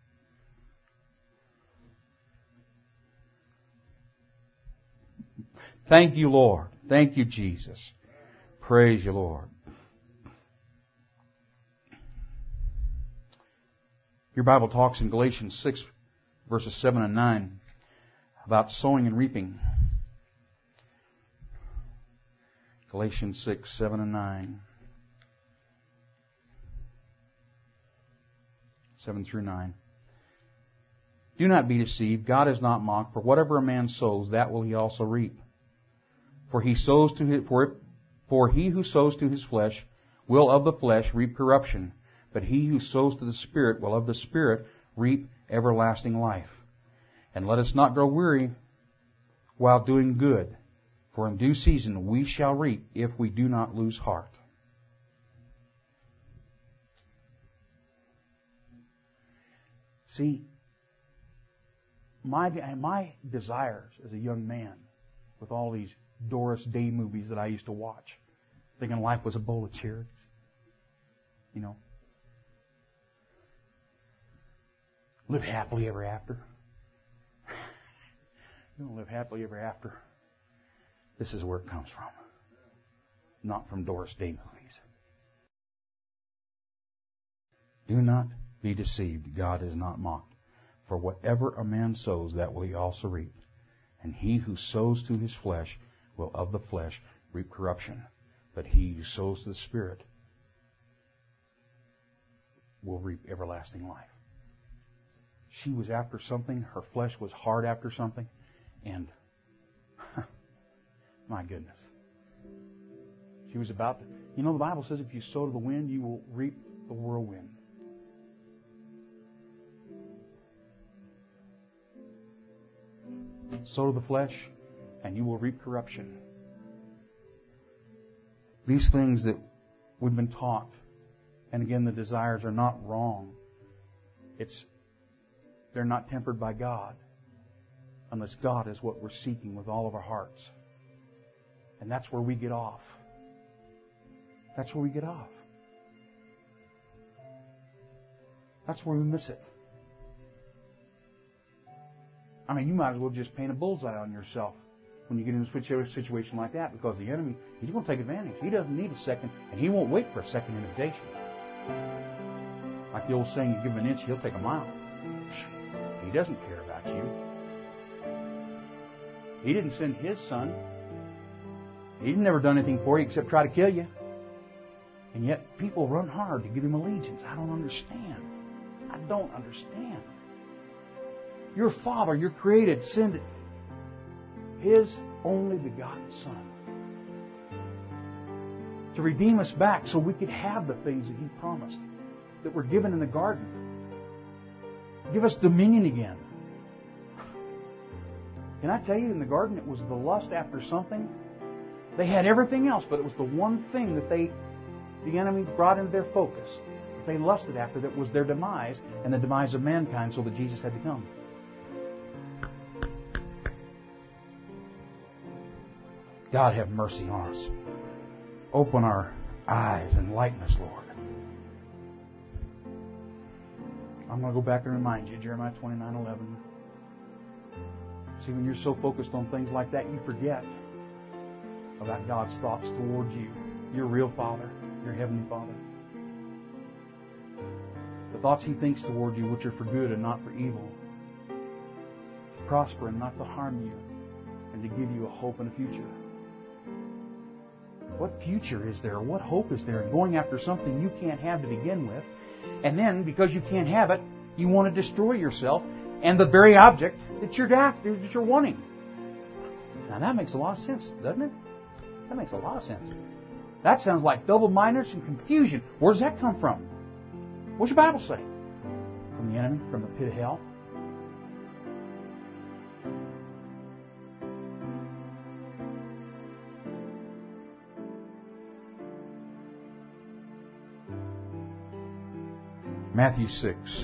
A: Thank you, Lord. Thank you, Jesus. Praise you, Lord. Your Bible talks in Galatians six, verses seven and nine, about sowing and reaping. Galatians six, seven and nine. seven through nine. Do not be deceived. God is not mocked. For whatever a man sows, that will he also reap. For he sows to his, for, for he who sows to his flesh will of the flesh reap corruption, but he who sows to the Spirit will of the Spirit reap everlasting life. And let us not grow weary while doing good, for in due season we shall reap if we do not lose heart. See, my, my desires as a young man, with all these Doris Day movies that I used to watch, thinking life was a bowl of cherries, you know, live happily ever after. You don't live happily ever after. This is where it comes from, not from Doris Day movies. Do not be deceived. God is not mocked. For whatever a man sows, that will he also reap. And he who sows to his flesh will of the flesh reap corruption. But he who sows to the Spirit will reap everlasting life. She was after something. Her flesh was hard after something. And, my goodness. She was about to... You know, the Bible says if you sow to the wind, you will reap the whirlwind. Sow to the flesh, and you will reap corruption. These things that we've been taught, and again, the desires are not wrong. It's they're not tempered by God, unless God is what we're seeking with all of our hearts. And that's where we get off. That's where we get off. That's where we miss it. I mean, you might as well just paint a bullseye on yourself when you get into a situation like that, because the enemy, he's going to take advantage. He doesn't need a second, and he won't wait for a second invitation. Like the old saying, you give him an inch, he'll take a mile. He doesn't care about you. He didn't send his son. He's never done anything for you except try to kill you. And yet people run hard to give him allegiance. I don't understand. I don't understand. Your Father, your created, sent His only begotten Son to redeem us back so we could have the things that He promised that were given in the garden. Give us dominion again. Can I tell you, in the garden it was the lust after something. They had everything else, but it was the one thing that they, the enemy brought into their focus. That they lusted after, that was their demise and the demise of mankind, so that Jesus had to come. God have mercy on us. Open our eyes, enlighten us, Lord. I'm going to go back and remind you, Jeremiah twenty-nine eleven. See, when you're so focused on things like that, you forget about God's thoughts towards you, your real Father, your Heavenly Father. The thoughts He thinks towards you, which are for good and not for evil, to prosper and not to harm you, and to give you a hope and a future. What future is there? What hope is there in going after something you can't have to begin with? And then, because you can't have it, you want to destroy yourself and the very object that you're after, that you're wanting. Now that makes a lot of sense, doesn't it? That makes a lot of sense. That sounds like double-mindedness and confusion. Where does that come from? What's your Bible say? From the enemy, from the pit of hell. Matthew six,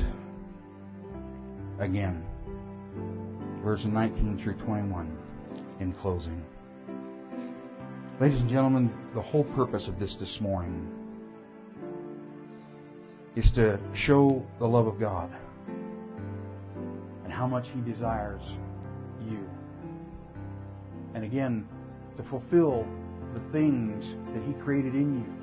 A: again, verses nineteen through twenty-one, in closing. Ladies and gentlemen, the whole purpose of this this morning is to show the love of God and how much He desires you. And again, to fulfill the things that He created in you.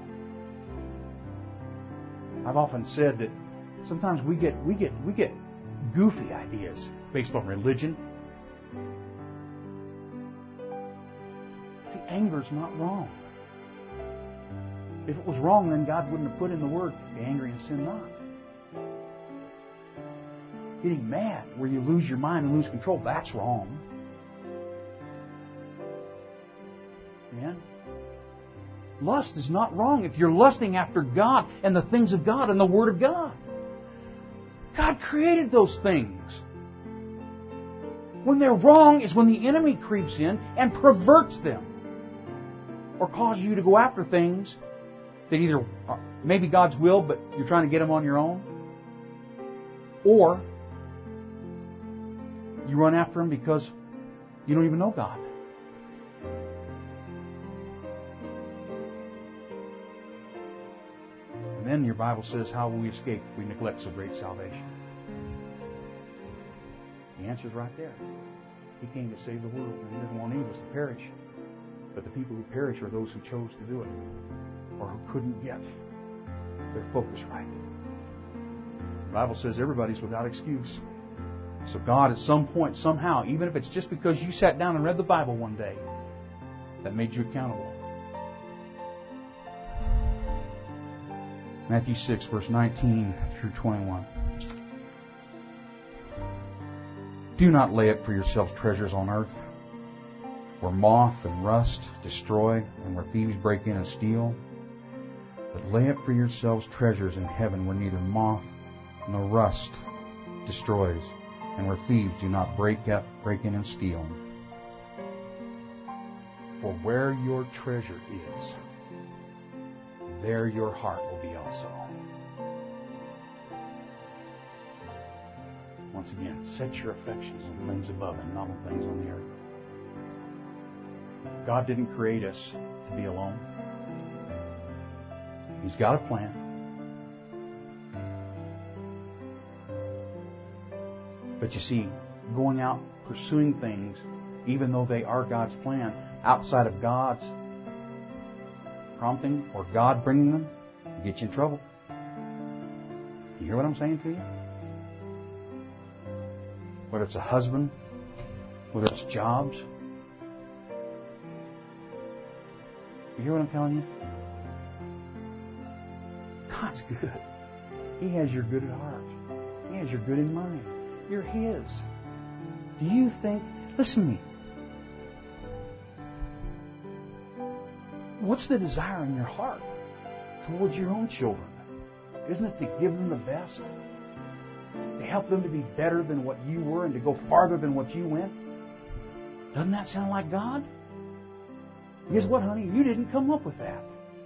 A: I've often said that sometimes we get we get we get goofy ideas based on religion. See, anger is not wrong. If it was wrong, then God wouldn't have put in the word, "Be angry and sin not." Getting mad where you lose your mind and lose control, that's wrong. Amen? Lust is not wrong if you're lusting after God and the things of God and the Word of God. God created those things. When they're wrong is when the enemy creeps in and perverts them, or causes you to go after things that either are maybe God's will, but you're trying to get them on your own, or you run after them because you don't even know God. And then your Bible says, how will we escape if we neglect so great salvation? The answer's right there. He came to save the world, and He doesn't want any of us to perish. But the people who perish are those who chose to do it, or who couldn't get their focus right. The Bible says everybody's without excuse. So God, at some point, somehow, even if it's just because you sat down and read the Bible one day, that made you accountable. Matthew six, verse nineteen through twenty-one. Do not lay up for yourselves treasures on earth, where moth and rust destroy, and where thieves break in and steal. But lay up for yourselves treasures in heaven, where neither moth nor rust destroys, and where thieves do not break up, break in and steal. For where your treasure is, there your heart will be also. Once again, set your affections on things above and not on things on the earth. God didn't create us to be alone. He's got a plan. But you see, going out pursuing things, even though they are God's plan, outside of God's prompting or God bringing them, will get you in trouble. You hear what I'm saying to you? Whether it's a husband, whether it's jobs. You hear what I'm telling you? God's good. He has your good at heart. He has your good in mind. You're His. Do you think... Listen to me. What's the desire in your heart towards your own children? Isn't it to give them the best? To help them to be better than what you were and to go farther than what you went? Doesn't that sound like God? Guess what, honey? You didn't come up with that.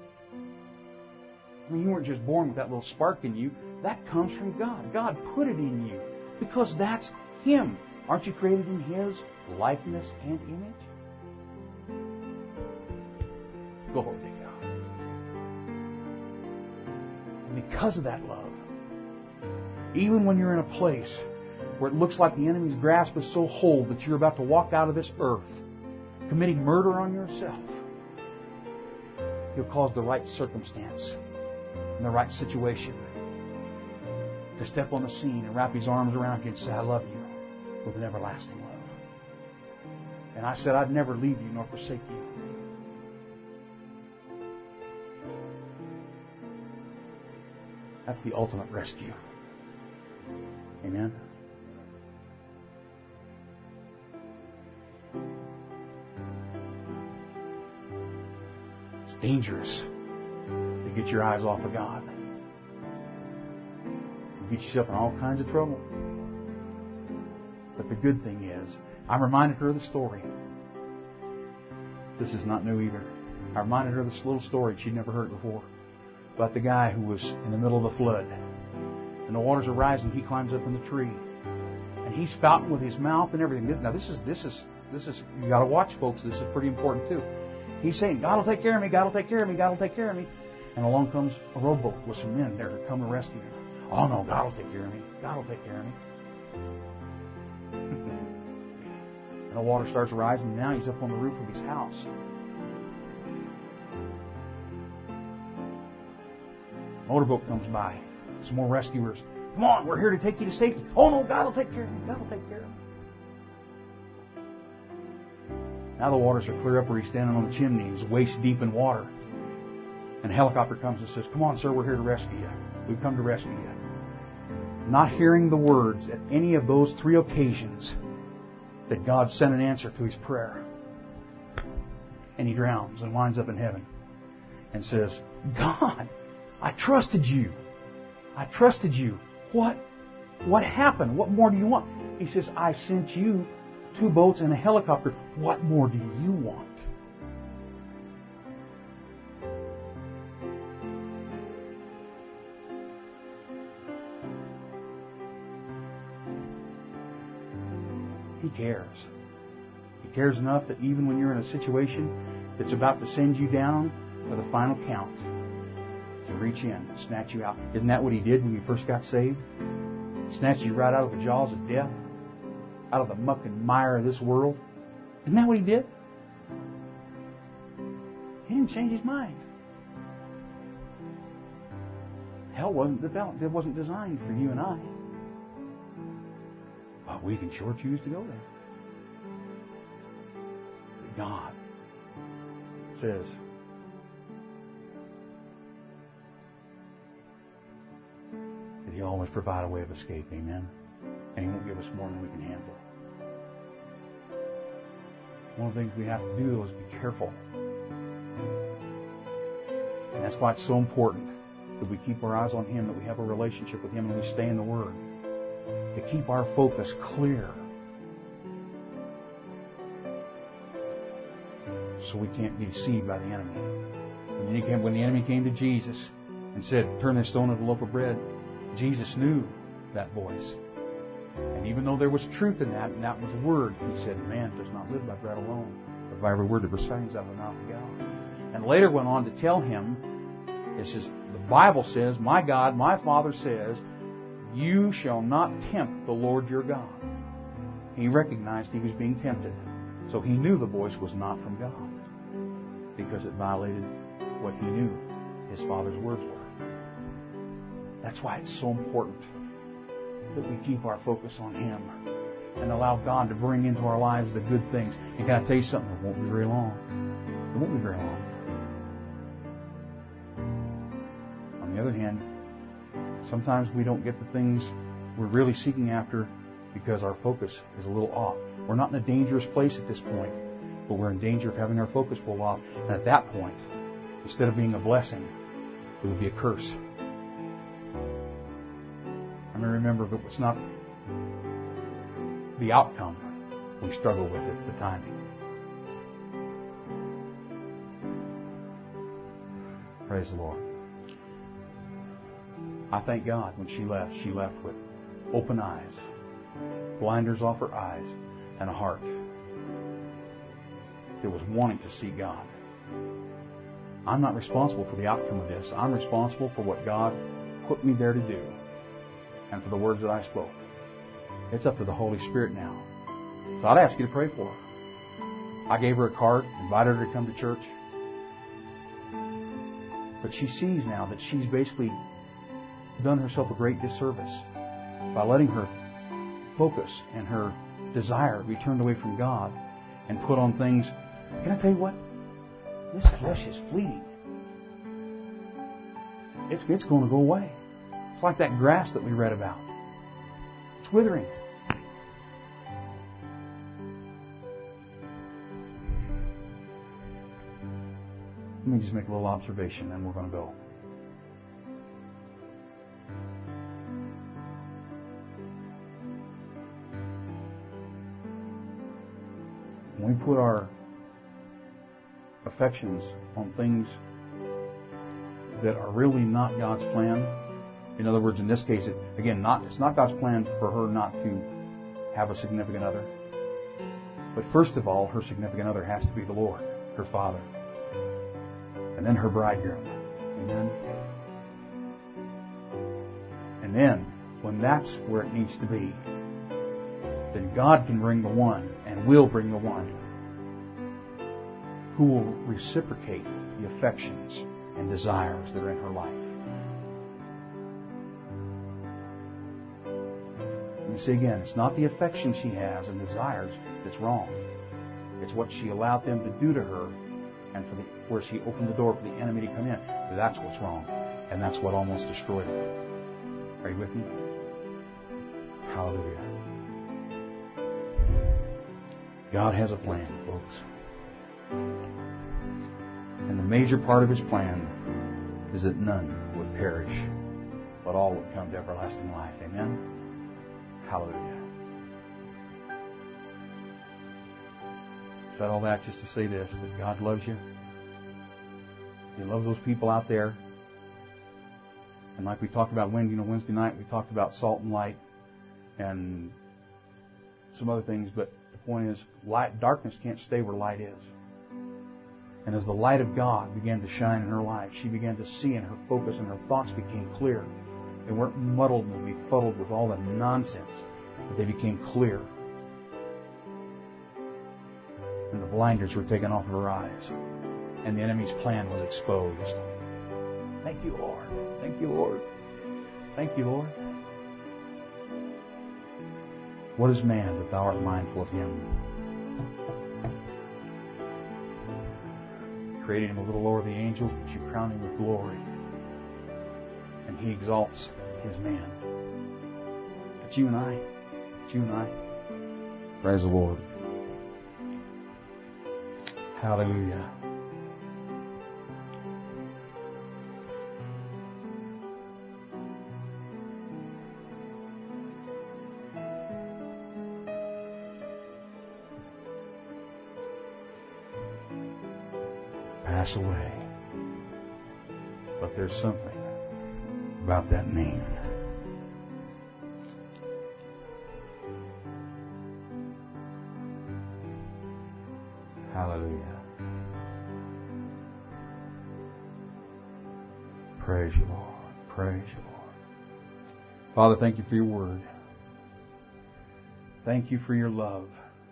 A: I mean, you weren't just born with that little spark in you. That comes from God. God put it in you because that's Him. Aren't you created in His likeness and image? Glory to God. And because of that love, even when you're in a place where it looks like the enemy's grasp is so hold that you're about to walk out of this earth committing murder on yourself, He'll cause the right circumstance and the right situation to step on the scene and wrap His arms around you and say, I love you with an everlasting love. And I said, I'd never leave you nor forsake you. That's the ultimate rescue. Amen? It's dangerous to get your eyes off of God. You get yourself in all kinds of trouble. But the good thing is, I reminded her of the story. This is not new either. I reminded her of this little story she'd never heard before about the guy who was in the middle of the flood. And the waters are rising. He climbs up in the tree. And he's spouting with his mouth and everything. Now this is, this is, this is, you got to watch, folks. This is pretty important too. He's saying, God will take care of me, God will take care of me, God will take care of me. And along comes a rowboat with some men there to come to rescue him. Oh no, God will take care of me. God will take care of me. And the water starts rising. And now he's up on the roof of his house. Motorboat comes by. Some more rescuers. Come on, we're here to take you to safety. Oh no, God will take care of me. God will take care of me. Now the waters are clear up where he's standing on the chimney. He's waist deep in water. And a helicopter comes and says, come on, sir, we're here to rescue you. We've come to rescue you. Not hearing the words at any of those three occasions that God sent an answer to his prayer. And he drowns and winds up in heaven and says, God, I trusted you. I trusted you. What? What happened? What more do you want? He says, I sent you two boats and a helicopter. What more do you want? He cares. He cares enough that even when you're in a situation that's about to send you down for the final count, to reach in and snatch you out. Isn't that what He did when you first got saved? Snatched you right out of the jaws of death, out of the muck and mire of this world. Isn't that what He did? He didn't change His mind. Hell wasn't developed. It wasn't designed for you and I. But we can sure choose to go there. But God says, that He'll always provide a way of escape. Amen. And He won't give us more than we can handle. One of the things we have to do, though, is be careful. And that's why it's so important that we keep our eyes on Him, that we have a relationship with Him, and we stay in the Word. To keep our focus clear. So we can't be deceived by the enemy. When the, when the enemy came to Jesus and said, turn this stone into a loaf of bread, Jesus knew that voice. And even though there was truth in that, and that was Word, He said, man does not live by bread alone, but by every word that proceeds out of the mouth of God. And later went on to tell him, it says, the Bible says, my God, my Father says, you shall not tempt the Lord your God. He recognized he was being tempted. So he knew the voice was not from God, because it violated what he knew his Father's words were. That's why it's so important that we keep our focus on Him and allow God to bring into our lives the good things. And can I tell you something? It won't be very long. It won't be very long. On the other hand, sometimes we don't get the things we're really seeking after because our focus is a little off. We're not in a dangerous place at this point, but we're in danger of having our focus pulled off. And at that point, instead of being a blessing, it will be a curse. I mean, remember, if it's not the outcome we struggle with, it's the timing. Praise the Lord. I thank God when she left, she left with open eyes, blinders off her eyes, and a heart that was wanting to see God. I'm not responsible for the outcome of this. I'm responsible for what God put me there to do and for the words that I spoke. It's up to the Holy Spirit now. So I'd ask you to pray for her. I gave her a card, invited her to come to church. But she sees now that she's basically done herself a great disservice by letting her focus and her desire be turned away from God and put on things. Can I tell you what? This flesh is fleeting. It's, it's going to go away. It's like that grass that we read about. It's withering. Let me just make a little observation, and we're going to go. When we put our affections on things that are really not God's plan, in other words, in this case, it, again, not it's not God's plan for her not to have a significant other. But first of all, her significant other has to be the Lord, her Father. And then her bridegroom. Amen? And then, when that's where it needs to be, then God can bring the one, and will bring the one, who will reciprocate the affections and desires that are in her life. You see, again, it's not the affection she has and desires that's wrong. It's what she allowed them to do to her, and for the, where she opened the door for the enemy to come in. That's what's wrong. And that's what almost destroyed her. Are you with me? Hallelujah. God has a plan, folks. And the major part of His plan is that none would perish, but all would come to everlasting life. Amen? Hallelujah. Said all that just to say this, that God loves you. He loves those people out there. And like we talked about Wednesday, you know, Wednesday night, we talked about salt and light and some other things, but the point is, light, darkness can't stay where light is. And as the light of God began to shine in her life, she began to see, and her focus and her thoughts became clear. They weren't muddled and befuddled with all the nonsense, but they became clear. And the blinders were taken off of her eyes. And the enemy's plan was exposed. Thank you, Lord. Thank you, Lord. Thank you, Lord. What is man that thou art mindful of him? You created him a little lower than the angels, but you crown him with glory. And he exalts his man. It's you and I. It's you and I. Praise the Lord. Hallelujah. Pass away. But there's something about that name. Hallelujah. Praise you, Lord. Praise you, Lord. Father, thank you for your word. Thank you for your love.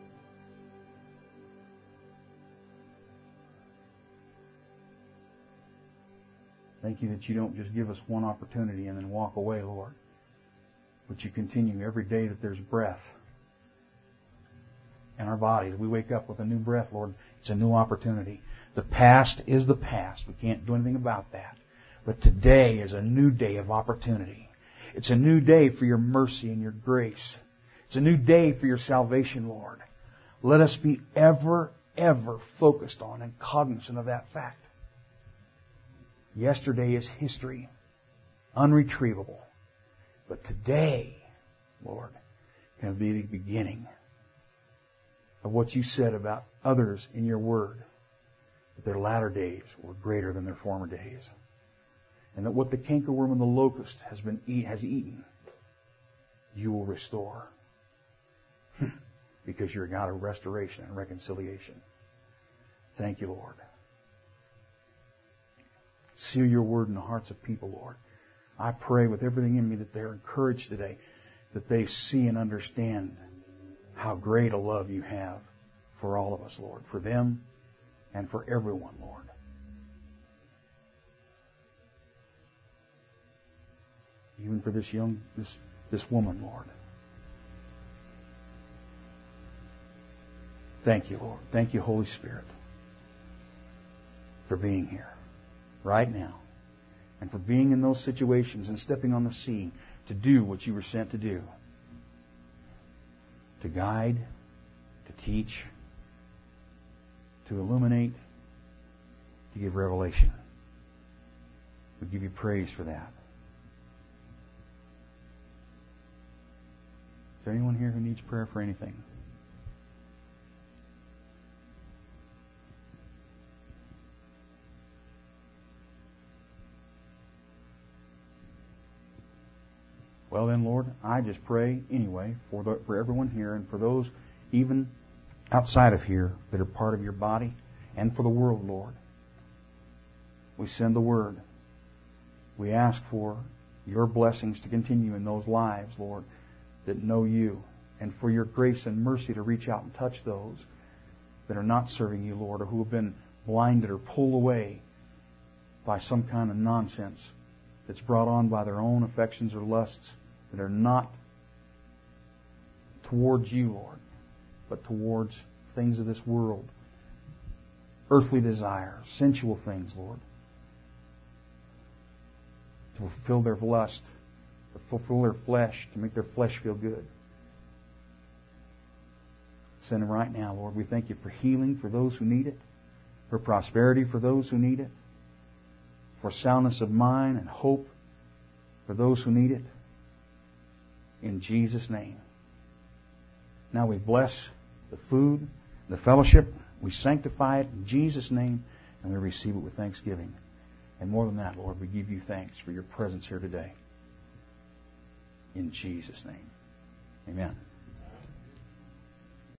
A: Thank you that you don't just give us one opportunity and then walk away, Lord, but you continue every day that there's breath in our bodies. We wake up with a new breath, Lord. It's a new opportunity. The past is the past. We can't do anything about that. But today is a new day of opportunity. It's a new day for your mercy and your grace. It's a new day for your salvation, Lord. Let us be ever, ever focused on and cognizant of that fact. Yesterday is history, unretrievable. But today, Lord, can be the beginning of what you said about others in your word, that their latter days were greater than their former days. And that what the cankerworm and the locust has been eat, has eaten, you will restore. Because you're a God of restoration and reconciliation. Thank you, Lord. Seal your word in the hearts of people, Lord. I pray with everything in me that they're encouraged today. that they see and understand how great a love you have for all of us, Lord, for them and for everyone, Lord. Even for this young, this, this woman, Lord. Thank you, Lord. Thank you, Holy Spirit, for being here right now and for being in those situations and stepping on the scene to do what you were sent to do. To guide, to teach, to illuminate, to give revelation. We give you praise for that. Is there anyone here who needs prayer for anything? Well then, Lord, I just pray anyway for the, for everyone here and for those even outside of here that are part of your body and for the world, Lord. We send the word. We ask for your blessings to continue in those lives, Lord, that know you, and for your grace and mercy to reach out and touch those that are not serving you, Lord, or who have been blinded or pulled away by some kind of nonsense that's brought on by their own affections or lusts that are not towards you, Lord, but towards things of this world, earthly desires, sensual things, Lord, to fulfill their lust, to fulfill their flesh, to make their flesh feel good. Send them right now, Lord. We thank you for healing for those who need it, for prosperity for those who need it, for soundness of mind and hope for those who need it. In Jesus' name. Now we bless the food, the fellowship. We sanctify it in Jesus' name, and we receive it with thanksgiving. And more than that, Lord, we give you thanks for your presence here today. In Jesus' name. Amen.